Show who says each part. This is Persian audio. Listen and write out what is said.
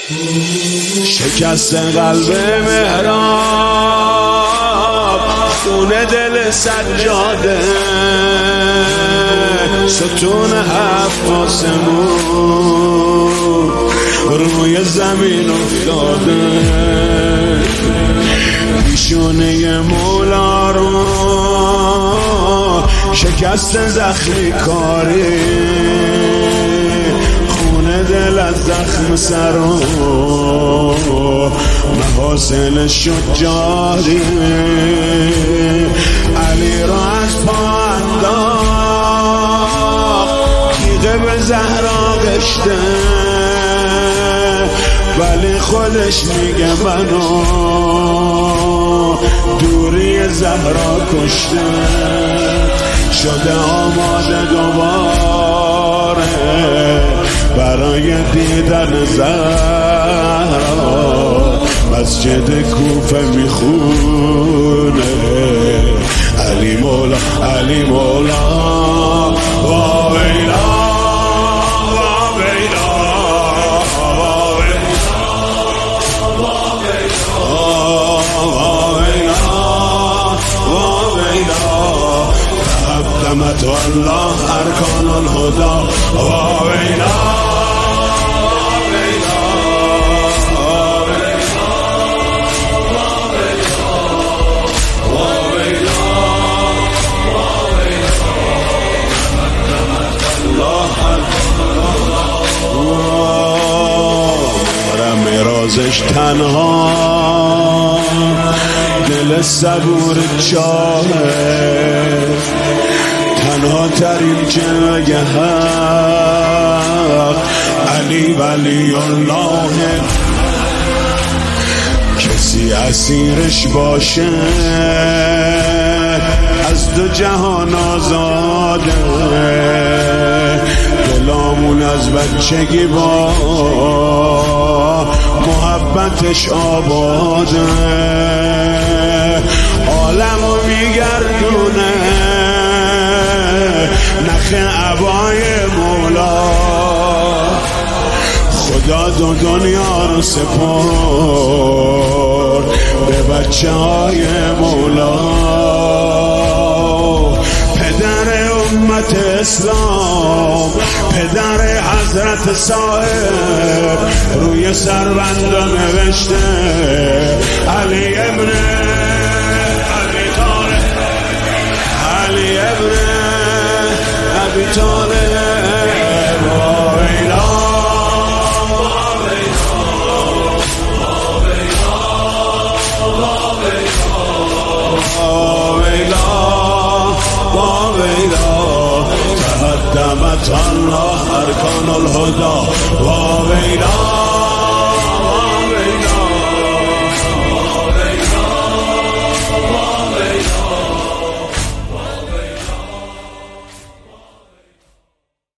Speaker 1: شکست قلب مهراب، خونه دل سجاده، ستون هفت آسمون روی زمین افتاده. پیشونه مولا رو شکست زخمی کاری، خونه دل از زخم سر و محاسن شد جاری. علی را از پا انداخت، تیغه به زهرا گشته، ولی خودش میگه منو دوری زهرا کشته. شده آماده دوباره برای دیدن زهرا، مسجد کوفه میخونه علی مولا علی مولا. وا ویلا وا ویلا وا ویلا وا ویلا. تقدمت الله ارکان الهدى. وا ویلا رازش تنها دل صبور چاهه، تنها ترین جلوه حق علی ولی الله. کسی اسیرش باشه از دو جهان آزاده، دلامون از بچگی با محبتش آباده، عالمو میگردونه نخ عبای مولا. خدا دو دنیا رو سپرد به بچه های مولا. پدر امت اسلام، پدر حضرت صاحب، روی سربندا نوشته علی ابن ابی طالب، علی ابن ابی طالب. وا ویلا تقدمت الله ارکان الهدى. وا ویلا